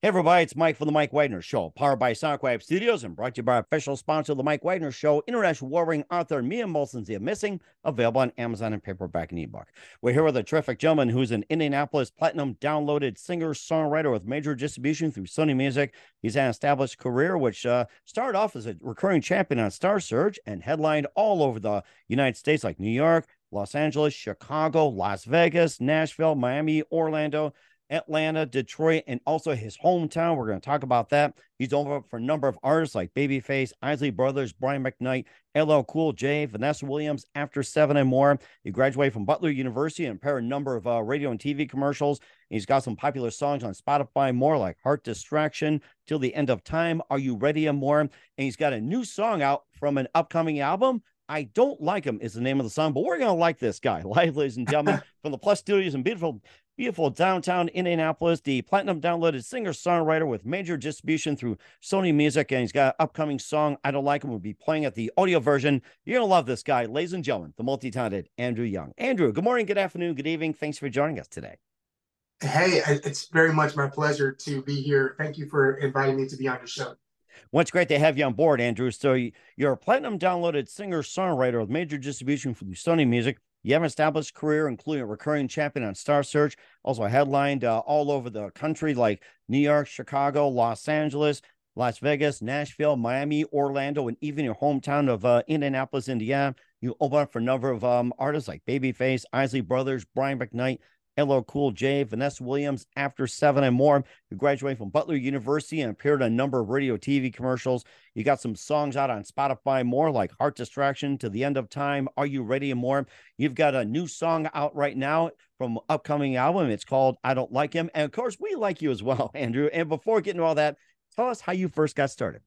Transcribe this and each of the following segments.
Hey everybody, it's Mike from the Mike Wagner Show, powered by Sonic Wave Studios and brought to you by official sponsor of the Mike Wagner Show, international warring author Mia Molson's The Missing, available on Amazon and paperback and ebook. We're here with a terrific gentleman who's an Indianapolis platinum downloaded singer-songwriter with major distribution through Sony Music. He's had an established career, which started off as a recurring champion on Star Search and headlined all over the United States, like New York, Los Angeles, Chicago, Las Vegas, Nashville, Miami, Orlando, Atlanta, Detroit, and also his hometown. We're going to talk about that. He's over for a number of artists like Babyface, Isley Brothers, Brian McKnight, LL Cool J, Vanessa Williams, After Seven, and more. He graduated from Butler University and appeared in a number of radio and TV commercials. He's got some popular songs on Spotify, more like Heart Distraction, Till the End of Time, Are You Ready, and more. And he's got a new song out from an upcoming album. I Don't Like Him is the name of the song, but we're going to like this guy. Live, ladies and gentlemen, from the Plus Studios in beautiful downtown Indianapolis, the platinum downloaded singer-songwriter with major distribution through Sony Music, and he's got an upcoming song, I Don't Like Him. We'll be playing at the audio version. You're going to love this guy, ladies and gentlemen, the multi-talented Andrew Young. Andrew, good morning, good afternoon, good evening. Thanks for joining us today. Hey, it's very much my pleasure to be here. Thank you for inviting me to be on your show. Well, it's great to have you on board, Andrew. So you're a platinum downloaded singer-songwriter with major distribution through Sony Music. You have an established career, including a recurring champion on Star Search, also headlined all over the country, like New York, Chicago, Los Angeles, Las Vegas, Nashville, Miami, Orlando, and even your hometown of Indianapolis, Indiana. You open up for a number of artists like Babyface, Isley Brothers, Brian McKnight, LL Cool J, Vanessa Williams, After Seven, and more. You graduated from Butler University and appeared on a number of radio TV commercials. You got some songs out on Spotify, more like Heart Distraction, To the End of Time, Are You Ready, and more. You've got a new song out right now from upcoming album. It's called I Don't Like Him. And of course, we like you as well, Andrew. And before getting to all that, tell us how you first got started.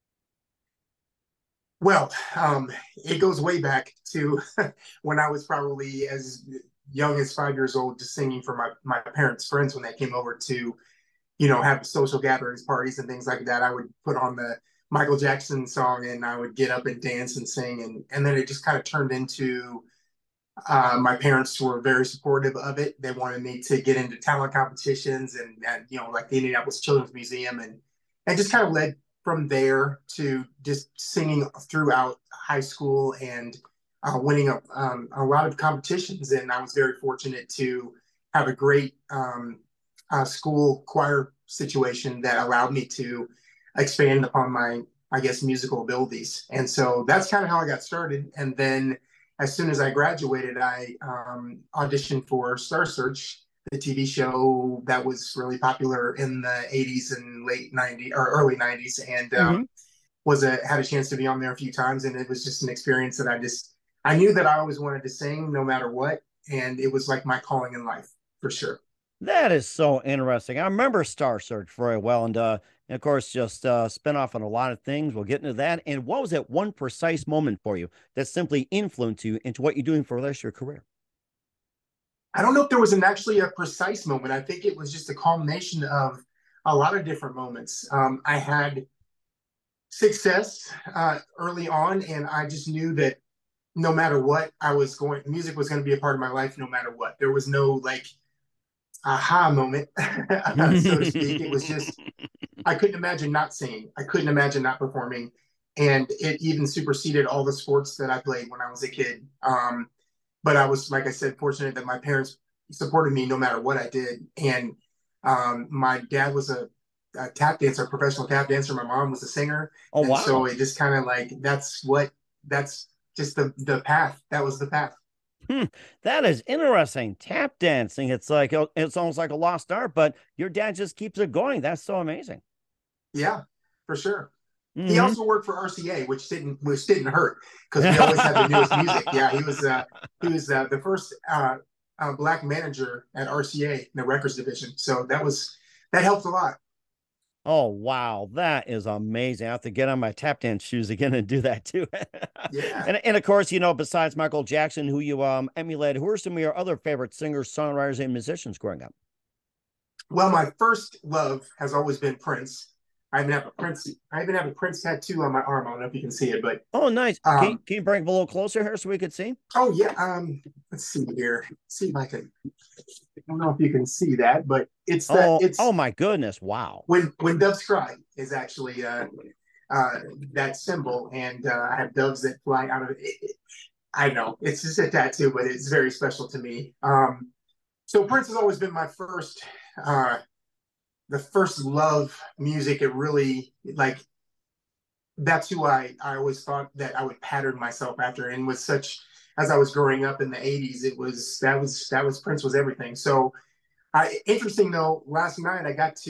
Well, it goes way back to when I was probably as young as 5 years old, just singing for my parents' friends when they came over to, have social gatherings, parties, and things like that. I would put on the Michael Jackson song and I would get up and dance and sing. And then it just kind of turned into my parents were very supportive of it. They wanted me to get into talent competitions and like the Indianapolis Children's Museum and just kind of led from there to just singing throughout high school and winning a lot of competitions. And I was very fortunate to have a great school choir situation that allowed me to expand upon my, I guess, musical abilities. And so that's kind of how I got started. And then as soon as I graduated, I auditioned for Star Search, the TV show that was really popular in the 80s and late 90s or early 90s. And had a chance to be on there a few times. And it was just an experience that I knew that I always wanted to sing no matter what. And it was like my calling in life for sure. That is so interesting. I remember Star Search very well. And of course, just spin off on a lot of things. We'll get into that. And what was that one precise moment for you that simply influenced you into what you're doing for the rest of your career? I don't know if there was actually a precise moment. I think it was just a culmination of a lot of different moments. I had success early on, and I just knew that no matter what music was going to be a part of my life no matter what. There was no like aha moment, so to speak. It was just, I couldn't imagine not singing. I couldn't imagine not performing. And it even superseded all the sports that I played when I was a kid. But I was, like I said, fortunate that my parents supported me no matter what I did. And my dad was a tap dancer, a professional tap dancer. My mom was a singer. Oh, and wow. so it just kind of like, that's just the path. That was the path. That is interesting. Tap dancing. It's like, it's almost like a lost art, but your dad just keeps it going. That's so amazing. Yeah, for sure. He Mm-hmm. also worked for RCA, which didn't hurt because we always had the newest music. Yeah, he was the first black manager at RCA in the records division. So that helped a lot. Oh, wow. That is amazing. I have to get on my tap dance shoes again and do that too. Yeah. And of course, besides Michael Jackson, who you emulated, who are some of your other favorite singers, songwriters, and musicians growing up? Well, my first love has always been Prince. I even have a Prince tattoo on my arm. I don't know if you can see it, but Oh, nice. Can you bring it a little closer here so we could see? oh yeah. Let's see here. See if I can. I don't know if you can see that, but Oh it's my goodness. Wow. when doves cry is actually that symbol, and I have doves that fly out of it. I know it's just a tattoo, but it's very special to me. So Prince has always been my uh, the first love music. It really like that's who I always thought that I would pattern myself after, and with such as I was growing up in the '80s, that was Prince was everything. So interesting though, last night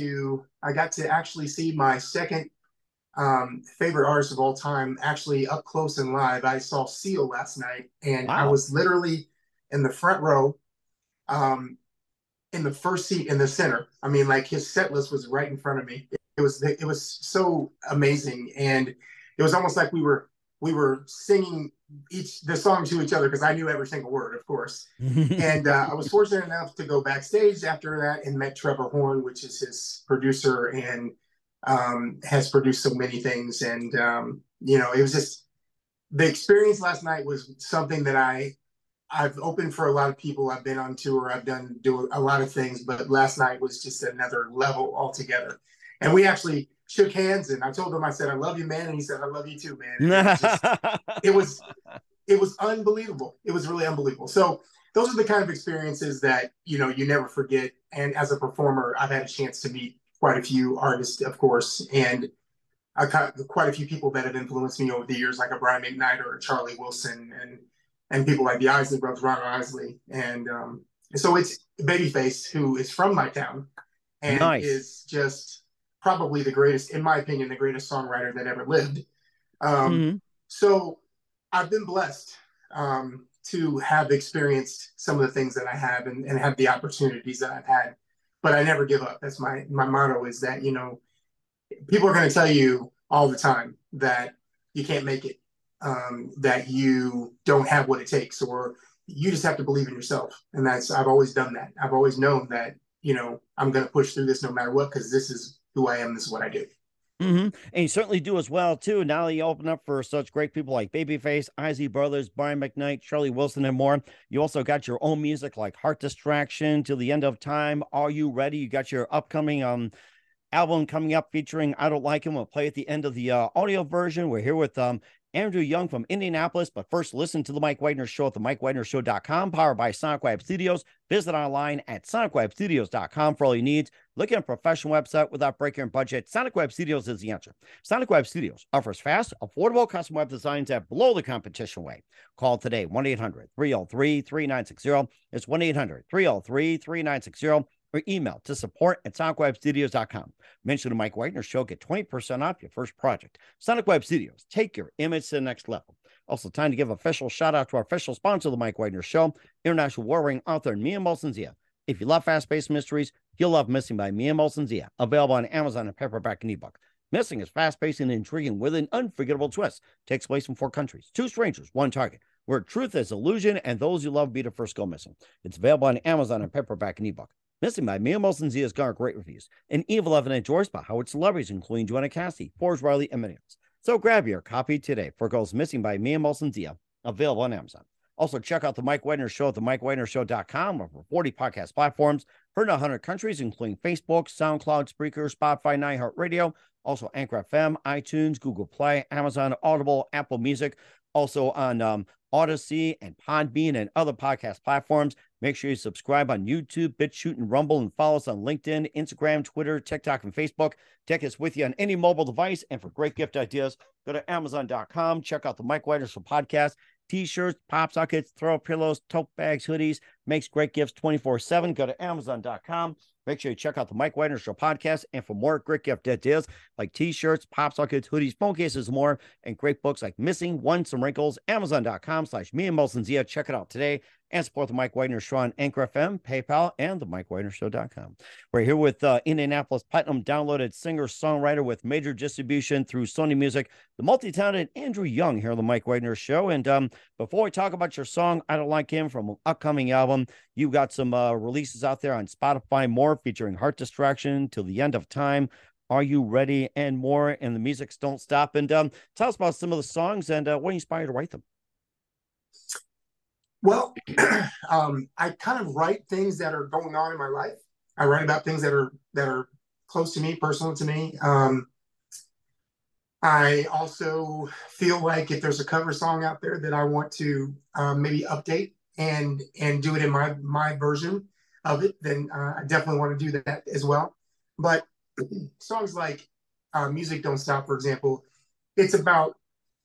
I got to actually see my second favorite artist of all time actually up close and live. I saw Seal last night, and I Wow. was literally in the front row, um, in the first seat in the center. I mean, like his set list was right in front of me. It was so amazing, and it was almost like we were singing each the song to each other because I knew every single word, of course. And I was fortunate enough to go backstage after that and met Trevor Horn, which is his producer and has produced so many things. And you know, it was just the experience last night was something that I've opened for a lot of people. I've been on tour. I've do a lot of things, but last night was just another level altogether. And we actually shook hands, and I told him, I said, "I love you, man," and he said, "I love you too, man." And it was it was unbelievable. It was really unbelievable. So those are the kind of experiences that you know you never forget. And as a performer, I've had a chance to meet quite a few artists, of course, and quite a few people that have influenced me over the years, like a Brian McKnight or a Charlie Wilson, and people like the Isley Brothers, Ronald Isley, and so it's Babyface, who is from my town and Nice. is just probably the greatest, in my opinion, the greatest songwriter that ever lived. Um, Hmm. so I've been blessed to have experienced some of the things that I have and have the opportunities that I've had, but I never give up. That's my motto is that, you know, people are going to tell you all the time that you can't make it, that you don't have what it takes, or you just have to believe in yourself. And I've always done that. I've always known that, you know, I'm going to push through this no matter what, because this is who I am. This is what I do. And you certainly do as well, too. Now that you open up for such great people like Babyface, Isley Brothers, Brian McKnight, Charlie Wilson, and more. You also got your own music like Heart Distraction, Till the End of Time. Are You Ready? You got your upcoming album coming up featuring I Don't Like Him. We'll play at the end of the audio version. We're here with Andrew Young from Indianapolis. But first, listen to The Mike Wagner Show at the MikeWagnerShow.com, powered by Sonic Web Studios. Visit online at SonicWebStudios.com for all your needs. Looking at a professional website without breaking your budget, Sonic Web Studios is the answer. Sonic Web Studios offers fast, affordable custom web designs at below the competition rate. Call today, 1-800-303-3960. It's 1-800-303-3960. Or email to support@sonicwebstudios.com. Mention the Mike Wagner Show, get 20% off your first project. Sonic Web Studios, take your image to the next level. Also, time to give official shout out to our official sponsor of the Mike Wagner Show, international war ring author Mia Molson Zia. If you love fast-paced mysteries, you'll love Missing by Mia Molson Zia, available on Amazon and paperback and ebook. Missing is fast-paced and intriguing with an unforgettable twist. Takes place in 4 countries, 2 strangers, 1 target, where truth is illusion and those you love be the first go missing. It's available on Amazon and paperback and ebook. Missing by Mia Molson Zia has garnered great reviews. An Evil Evan enjoys by Howard celebrities, including Joanna Cassidy, Forrest Riley, and many others. So grab your copy today for Girls Missing by Mia Molson Zia, available on Amazon. Also, check out the Mike Wagner Show at the MikeWagnerShow.com, over 40 podcast platforms, heard in 100 countries, including Facebook, SoundCloud, Spreaker, Spotify, iHeartRadio, also Anchor FM, iTunes, Google Play, Amazon, Audible, Apple Music, also on Odyssey and Podbean and other podcast platforms. Make sure you subscribe on YouTube, BitChute, and Rumble, and follow us on LinkedIn, Instagram, Twitter, TikTok, and Facebook. Take us with you on any mobile device. And for great gift ideas, go to Amazon.com. Check out the Mike Wagner Show podcast. T-shirts, pop sockets, throw pillows, tote bags, hoodies. Makes great gifts 24/7. Go to Amazon.com. Make sure you check out the Mike Wagner Show podcast. And for more great gift ideas like T-shirts, pop sockets, hoodies, phone cases, more, and great books like Missing, One, Some Wrinkles, Amazon.com/Mia Molson Zia. Check it out today. And support the Mike Wagner Show on Anchor FM, PayPal, and the MikeWagnerShow.com. We're here with Indianapolis Platinum downloaded singer-songwriter with major distribution through Sony Music, the multi-talented Andrew Young here on the Mike Wagner Show. And before we talk about your song, I Don't Like Him, from an upcoming album, you've got some releases out there on Spotify, more featuring Heart Distraction, Till the End of Time, Are You Ready, and more. And the musics don't stop. And tell us about some of the songs and what inspired you to write them. Well, I kind of write things that are going on in my life. I write about things that are close to me, personal to me. I also feel like if there's a cover song out there that I want to maybe update and do it in my version of it, then I definitely want to do that as well. But songs like "Music Don't Stop," for example, it's about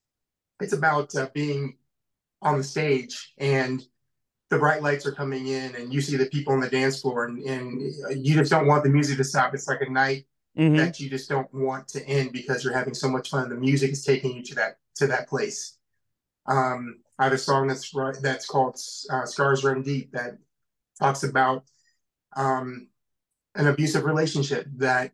being on the stage and the bright lights are coming in and you see the people on the dance floor and you just don't want the music to stop. It's like a night that you just don't want to end because you're having so much fun. The music is taking you to that place. I have a song that's called "Scars Run Deep" that talks about an abusive relationship that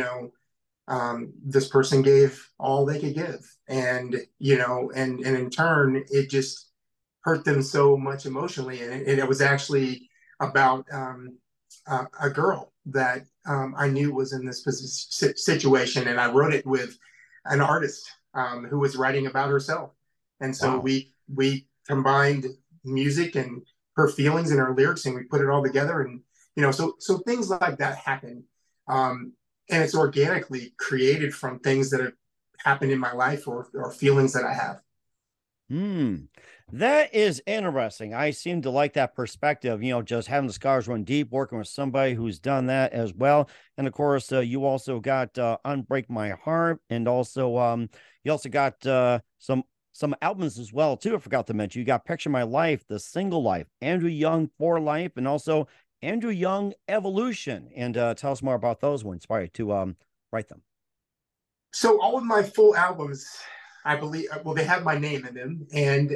this person gave all they could give, and and in turn it just hurt them so much emotionally, and it was actually about a girl that I knew was in this situation, and I wrote it with an artist who was writing about herself, and so Wow. we combined music and her feelings and her lyrics, and we put it all together, and so things like that happen, and it's organically created from things that have happened in my life or feelings that I have. That is interesting. I seem to like that perspective, just having the scars run deep, working with somebody who's done that as well. And of course, you also got Unbreak My Heart, and also you also got some albums as well, too. I forgot to mention. You got Picture My Life, The Single Life, Andrew Young For Life, and also Andrew Young Evolution. And tell us more about those ones. Inspired to write them. So all of my full albums, I believe, well, they have my name in them, and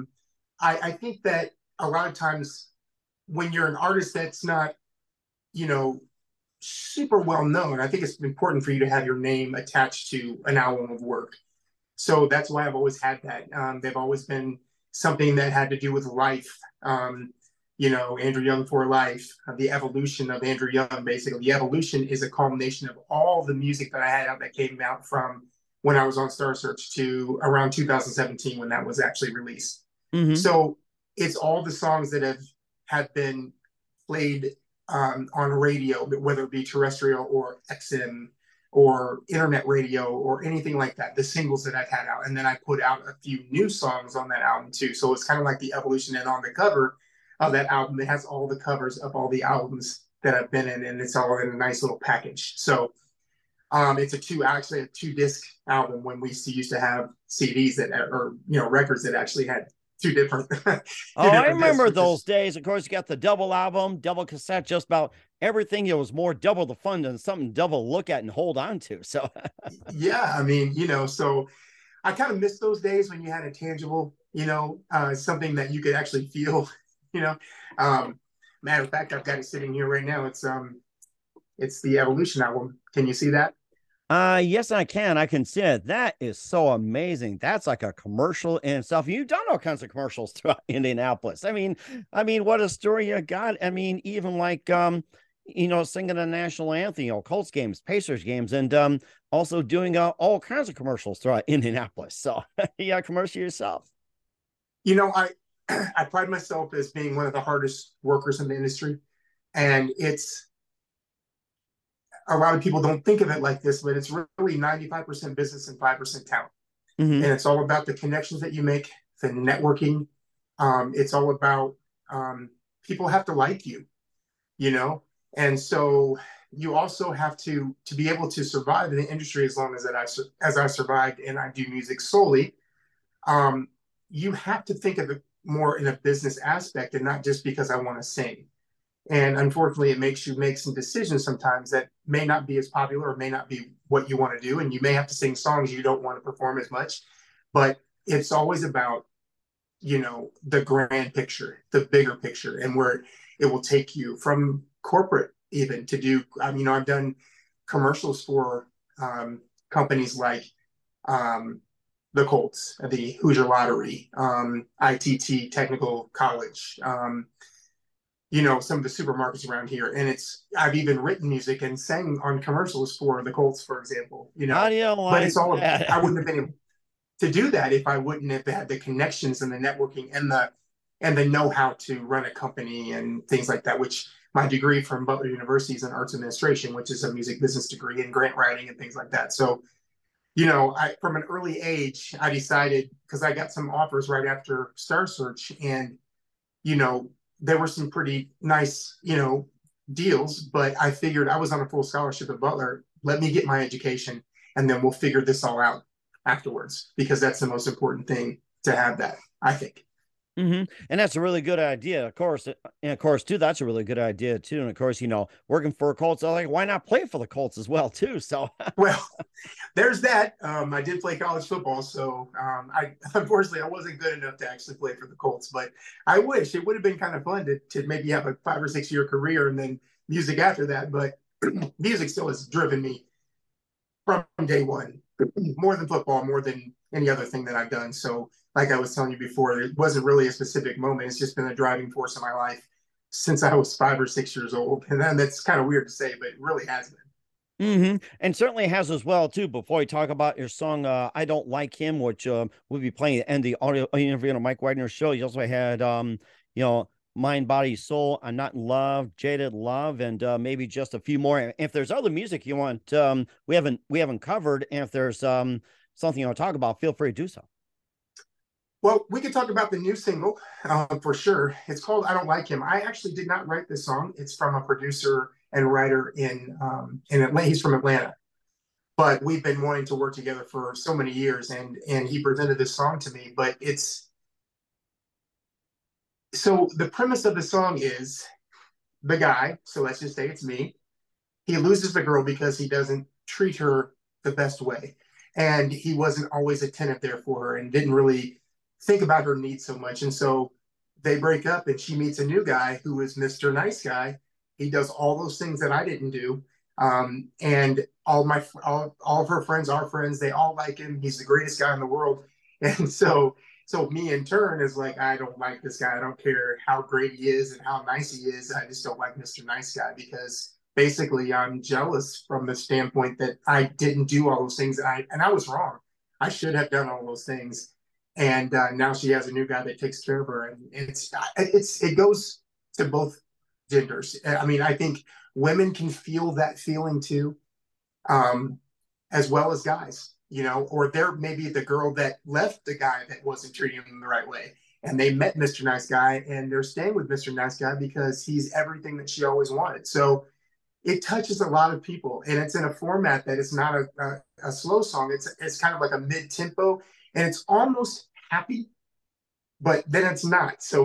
I think that a lot of times when you're an artist that's not, you know, super well known, I think it's important for you to have your name attached to an album of work. So that's why I've always had that. They've always been something that had to do with life. Andrew Young For Life, the evolution of Andrew Young, basically. The evolution is a culmination of all the music that I had out that came out from when I was on Star Search to around 2017 when that was actually released. Mm-hmm. So it's all the songs that have been played on radio, whether it be terrestrial or XM or internet radio or anything like that, the singles that I've had out. And then I put out a few new songs on that album too. So it's kind of like the evolution. And on the cover of that album, it has all the covers of all the albums that I've been in, and it's all in a nice little package. So it's actually a 2-disc album when we used to have CDs or records that actually had two different Oh, I discs, remember which those is days. Of course, you got the double album, double cassette, just about everything. It was more double the fun than something double look at and hold on to. So, yeah, I mean, so I kind of miss those days when you had a tangible, something that you could actually feel, you know. Matter of fact, I've got it sitting here right now. It's the Evolution album. Can you see that? yes, I can. I can see it. That is so amazing. That's like a commercial in itself. You've done all kinds of commercials throughout Indianapolis. I mean, what a story you got. I mean, even like singing a national anthem, Colts games, Pacers games, and also doing all kinds of commercials throughout Indianapolis. So you got a commercial yourself. I I pride myself as being one of the hardest workers in the industry, and it's a lot of people don't think of it like this, but it's really 95% business and 5% talent. Mm-hmm. And it's all about the connections that you make, the networking. It's all about people have to like you know? And so you also have to be able to survive in the industry as long as I survived and I do music solely. Um, you have to think of it more in a business aspect and not just because I want to sing. And unfortunately, it makes you make some decisions sometimes that may not be as popular or may not be what you want to do. And you may have to sing songs you don't want to perform as much. But it's always about, the grand picture, the bigger picture, and where it will take you from corporate even to do. I've done commercials for companies like the Colts, the Hoosier Lottery, ITT Technical College, some of the supermarkets around here. And I've even written music and sang on commercials for the Colts, for example, How do you but like it's all, I that? wouldn't have been able to do that if I wouldn't have had the connections and the networking and the know-how to run a company and things like that, which my degree from Butler University is in arts administration, which is a music business degree and grant writing and things like that. So, from an early age, I decided, because I got some offers right after Star Search, and you know, there were some pretty nice, deals, but I figured I was on a full scholarship at Butler. Let me get my education and then we'll figure this all out afterwards, because that's the most important thing, to have that, I think. And that's a really good idea, of course. And of course, too, that's a really good idea, too. And of course, working for a Colts, I like, why not play for the Colts as well, too? So, Well, there's that. I did play college football, so I unfortunately I wasn't good enough to actually play for the Colts. But I wish it would have been kind of fun to maybe have a 5 or 6 year career and then music after that. But music still has driven me from day one, more than football, more than any other thing that I've done. So, like I was telling you before, it wasn't really a specific moment. It's just been a driving force in my life since I was 5 or 6 years old. And then that's kind of weird to say, but it really has been. and certainly has as well, too. Before we talk about your song, I Don't Like Him, which we'll be playing at the end of the audio interview on Mike Wagner show. You also had, Mind, Body, Soul, I'm Not in Love, Jaded Love, and maybe just a few more. If there's other music you want, we haven't covered, and if there's something you want to talk about, feel free to do so. Well, we could talk about the new single for sure. It's called "I Don't Like Him." I actually did not write this song. It's from a producer and writer in Atlanta. He's from Atlanta, but we've been wanting to work together for so many years, and he presented this song to me. But it's so the premise of the song is the guy. So let's just say it's me. He loses the girl because he doesn't treat her the best way, and he wasn't always attentive there for her, and didn't really think about her needs so much. And so they break up, and she meets a new guy who is Mr. Nice Guy. He does all those things that I didn't do. And all of her friends are friends. They all like him. He's the greatest guy in the world. And so me in turn is like, I don't like this guy. I don't care how great he is and how nice he is. I just don't like Mr. Nice Guy, because basically I'm jealous from the standpoint that I didn't do all those things. And I was wrong. I should have done all those things. And now she has a new guy that takes care of her, and it goes to both genders. I mean, I think women can feel that feeling too, um, as well as guys. Or they're maybe the girl that left the guy that wasn't treating them the right way, and they met Mr. Nice Guy, and they're staying with Mr. Nice Guy because he's everything that she always wanted. So it touches a lot of people, and it's in a format that is not a slow song. It's kind of like a mid tempo, and it's almost happy, but then it's not. So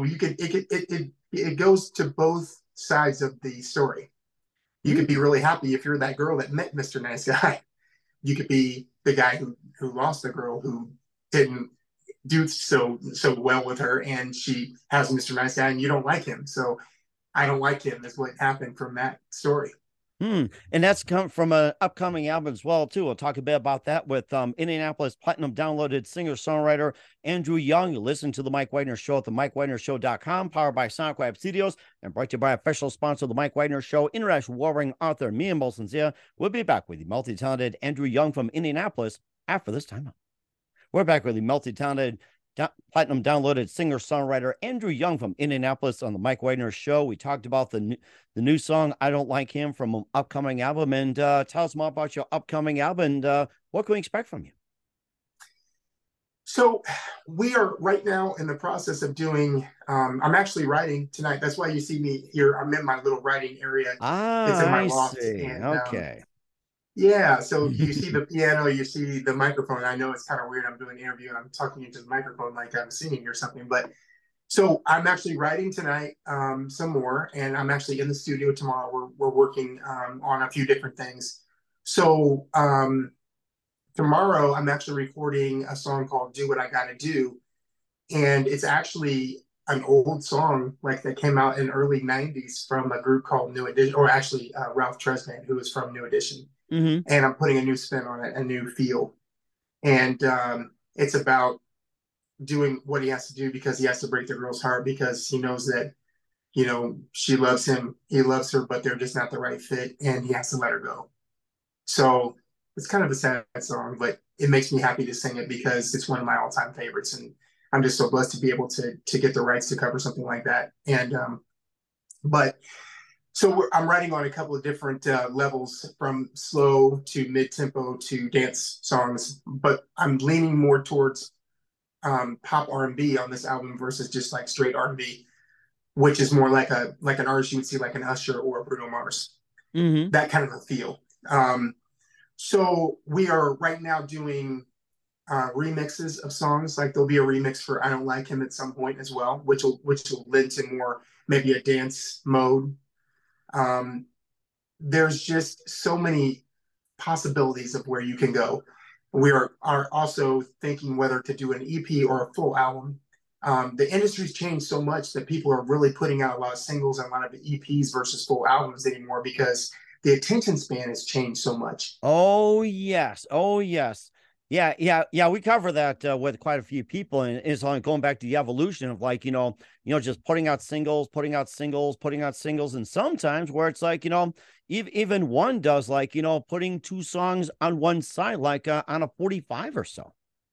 it goes to both sides of the story. You could be really happy if you're that girl that met Mr. Nice Guy. You could be the guy who lost the girl, who didn't do so well with her, and she has Mr. Nice Guy, and you don't like him. So I don't like him is what happened from that story. And that's come from an upcoming album as well, too. We'll talk a bit about that with Indianapolis Platinum downloaded singer-songwriter Andrew Young. You listen to The Mike Wagner Show at the MikeWagnerShow.com, powered by SonicWeb Studios, and brought to you by official sponsor of The Mike Wagner Show, international warring author Mia Molson. We'll be back with the multi-talented Andrew Young from Indianapolis after this time. We're back with the multi-talented platinum downloaded singer-songwriter Andrew Young from Indianapolis on the Mike Wagner Show. We talked about the new song "I Don't Like Him" from an upcoming album, and tell us more about your upcoming album and what can we expect from you. So we are right now in the process of doing. I'm actually writing tonight. That's why you see me here. I'm in my little writing area. It's in my I loft, see. and Okay. yeah, so you see the piano, you see the microphone. I know it's kind of weird. I'm doing an interview and I'm talking into the microphone like I'm singing or something. But so I'm actually writing tonight some more, and I'm actually in the studio tomorrow. We're working on a few different things. So tomorrow I'm actually recording a song called "Do What I Gotta Do," and it's actually an old song like that came out in early '90s from a group called New Edition, or actually Ralph Tresvant, who is from New Edition. And I'm putting a new spin on it, a new feel. And it's about doing what he has to do because he has to break the girl's heart, because he knows that you know, she loves him, he loves her, but they're just not the right fit, and he has to let her go. So it's kind of a sad song, but it makes me happy to sing it because it's one of my all-time favorites, and I'm just so blessed to be able to get the rights to cover something like that. And but so I'm writing on a couple of different levels, from slow to mid-tempo to dance songs, but I'm leaning more towards pop R&B on this album versus just like straight R&B, which is more like an artist you would see like an Usher or a Bruno Mars, that kind of a feel. So we are right now doing remixes of songs. Like there'll be a remix for "I Don't Like Him" at some point as well, which will lend to more maybe a dance mode. There's just so many possibilities of where you can go. We are also thinking whether to do an EP or a full album. The industry's changed so much that people are really putting out a lot of singles and a lot of EPs versus full albums anymore, because the attention span has changed so much. Oh yes. Oh yes. Yeah. We cover that with quite a few people, and it's like going back to the evolution of like, just putting out singles, putting out singles, putting out singles, and sometimes where it's like, even one does like, putting two songs on one side, like on a 45 or so.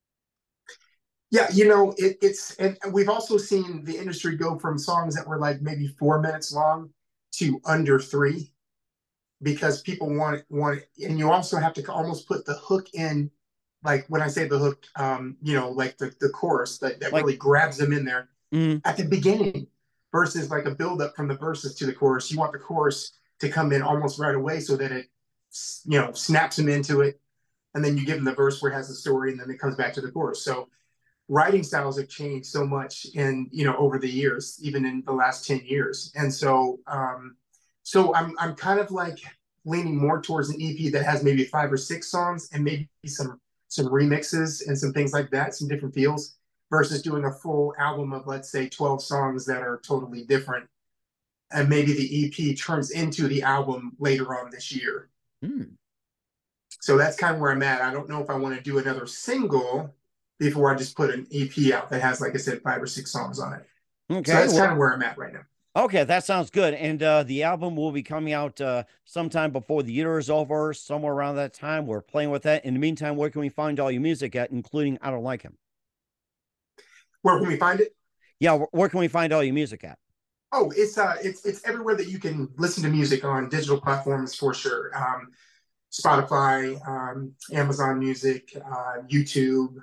Yeah, it's, and we've also seen the industry go from songs that were like maybe 4 minutes long to under three, because people want it, and you also have to almost put the hook in. Like when I say the hook, like the chorus that Like, really grabs them in there mm, at the beginning, versus like a build up from the verses to the chorus. You want the chorus to come in almost right away so that it, snaps them into it, and then you give them the verse where it has the story, and then it comes back to the chorus. So writing styles have changed so much in, over the years, even in the last 10 years. And so I'm kind of like leaning more towards an EP that has maybe 5 or 6 songs and maybe some remixes and some things like that, some different feels, versus doing a full album of, let's say, 12 songs that are totally different. And maybe the EP turns into the album later on this year. mm. So that's kind of where I'm at. I don't know if I want to do another single before I just put an EP out that has, like I said, 5 or 6 songs on it. Okay. So that's kind of where I'm at right now. Okay, that sounds good. And the album will be coming out sometime before the year is over, somewhere around that time. We're playing with that. In the meantime, where can we find all your music at, including "I Don't Like Him"? Where can we find it? Yeah, where can we find all your music at? Oh, it's everywhere that you can listen to music on digital platforms for sure. Spotify, Amazon Music, YouTube,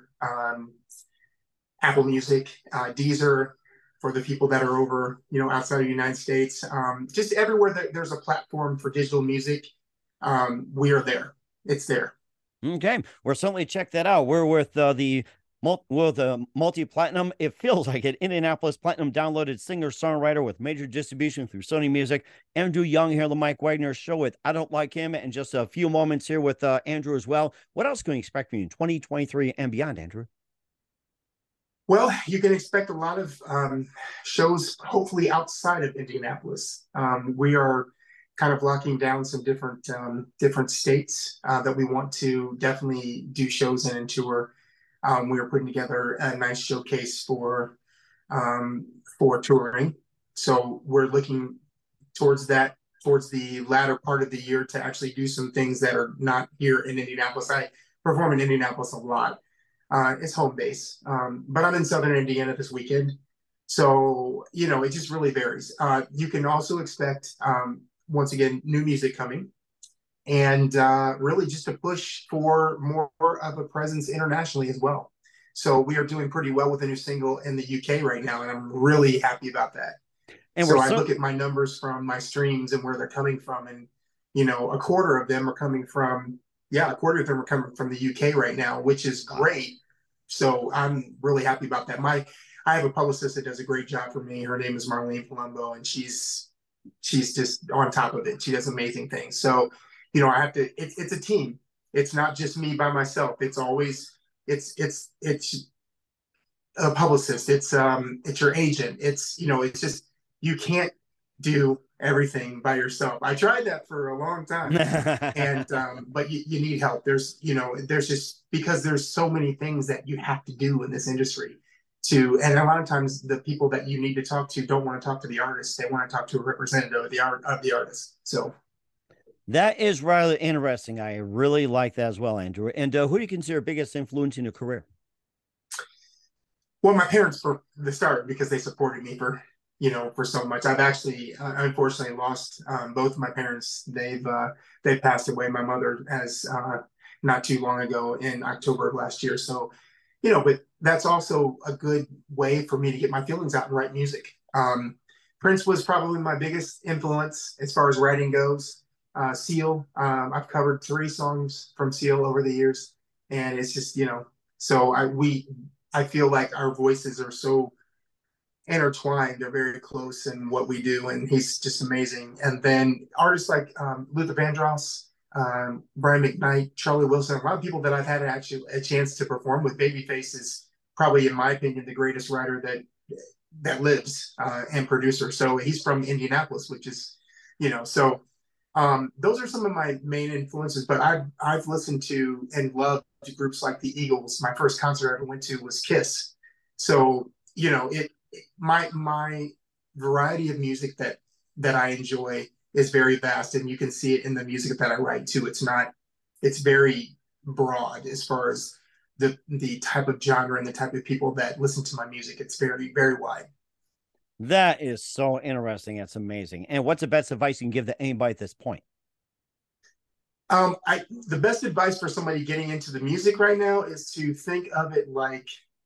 Apple Music, Deezer for the people that are over, outside of the United States. Just everywhere that there's a platform for digital music, we are there. It's there. Okay, we'll certainly check that out. We're with the multi-platinum, it feels like it, Indianapolis Platinum downloaded singer-songwriter with major distribution through Sony Music, Andrew Young here on the Mike Wagner Show with "I Don't Like Him," and just a few moments here with Andrew as well. What else can we expect from you in 2023 and beyond, Andrew? Well, you can expect a lot of shows, hopefully outside of Indianapolis. We are kind of locking down some different states that we want to definitely do shows in and tour. We are putting together a nice showcase for touring. So we're looking towards the latter part of the year to actually do some things that are not here in Indianapolis. I perform in Indianapolis a lot. It's home base, but I'm in Southern Indiana this weekend. So, it just really varies. You can also expect, once again, new music coming, and really just a push for more of a presence internationally as well. So we are doing pretty well with a new single in the UK right now, and I'm really happy about that. And so I look at my numbers from my streams and where they're coming from, and a quarter of them are coming from the UK right now, which is great. So I'm really happy about that. I have a publicist that does a great job for me. Her name is Marlene Palumbo, and she's just on top of it. She does amazing things. So, I have to, it's a team. It's not just me by myself. It's always, it's a publicist. It's your agent. It's just, you can't do everything by yourself. I tried that for a long time, and but you need help. There's just, because there's so many things that you have to do in this industry. and a lot of times the people that you need to talk to don't want to talk to the artist. They want to talk to a representative of the artist. So that is rather interesting. I really like that as well, Andrew. And who do you consider biggest influence in your career? well, my parents for the start, because they supported me for for so much. I've actually unfortunately lost both of my parents. They've passed away. My mother has not too long ago in October of last year. So but that's also a good way for me to get my feelings out and write music. Prince was probably my biggest influence as far as writing goes. Seal, I've covered 3 songs from Seal over the years, and it's just so I feel like our voices are so intertwined. They're very close in what we do, and he's just amazing. And then artists like Luther Vandross, Brian McKnight, Charlie Wilson, a lot of people that I've had actually a chance to perform with. Babyface is probably, in my opinion, the greatest writer that lives and producer. So he's from Indianapolis, which is, so those are some of my main influences. But I've listened to and loved groups like the Eagles. My first concert I ever went to was Kiss. So my variety of music that I enjoy is very vast, and you can see it in the music that I write too. It's very broad as far as the type of genre and the type of people that listen to my music. It's very, very wide. That is so interesting. That's amazing. And what's the best advice you can give to anybody at this point? The best advice for somebody getting into the music right now is to think of it like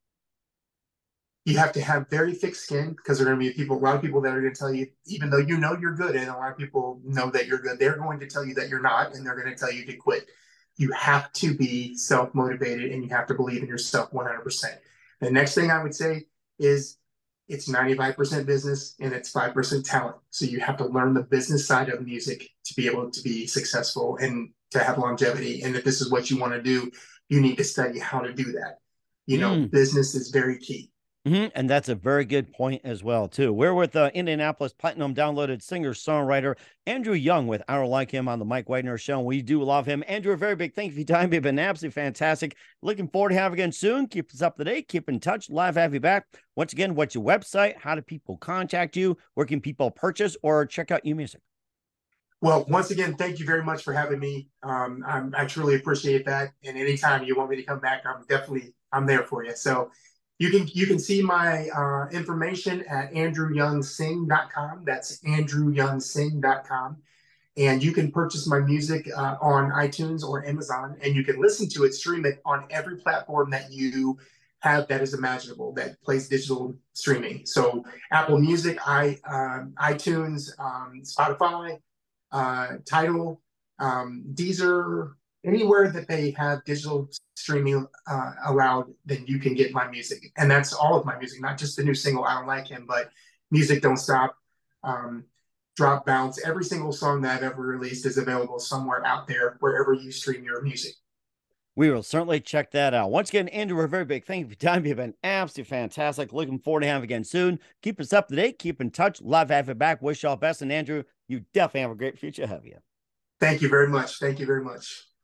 you have to have very thick skin, because there are going to be a lot of people that are going to tell you, even though you're good, and a lot of people know that you're good, they're going to tell you that you're not, and they're going to tell you to quit. You have to be self-motivated, and you have to believe in yourself 100%. The next thing I would say is it's 95% business and it's 5% talent. So you have to learn the business side of music to be able to be successful and to have longevity. And if this is what you want to do, you need to study how to do that. Business is very key. And that's a very good point as well, too. We're with Indianapolis Platinum downloaded singer-songwriter Andrew Young with I Don't Like Him on the Mike Wagner Show. And we do love him. Andrew, a very big thank you for your time. You've been absolutely fantastic. Looking forward to having you again soon. Keep us up to date. Keep in touch. Live have you back. Once again, what's your website? How do people contact you? Where can people purchase or check out your music? Well, once again, thank you very much for having me. I truly appreciate that. And anytime you want me to come back, I'm there for you. So you can see my information at andrewyoungsing.com. That's andrewyoungsing.com. And you can purchase my music on iTunes or Amazon, and you can listen to it, stream it on every platform that you have that is imaginable that plays digital streaming. So Apple Music, iTunes, Spotify, Tidal, Deezer, anywhere that they have digital streaming allowed, then you can get my music. And that's all of my music, not just the new single I Don't Like Him, but Music Don't Stop, Drop, Bounce. Every single song that I've ever released is available somewhere out there, wherever you stream your music. We will certainly check that out. Once again, Andrew, we're very big. Thank you for your time. You've been absolutely fantastic. Looking forward to having you again soon. Keep us up to date. Keep in touch. Love having you back. Wish you all best. And Andrew, you definitely have a great future ahead of you. Thank you very much. Thank you very much.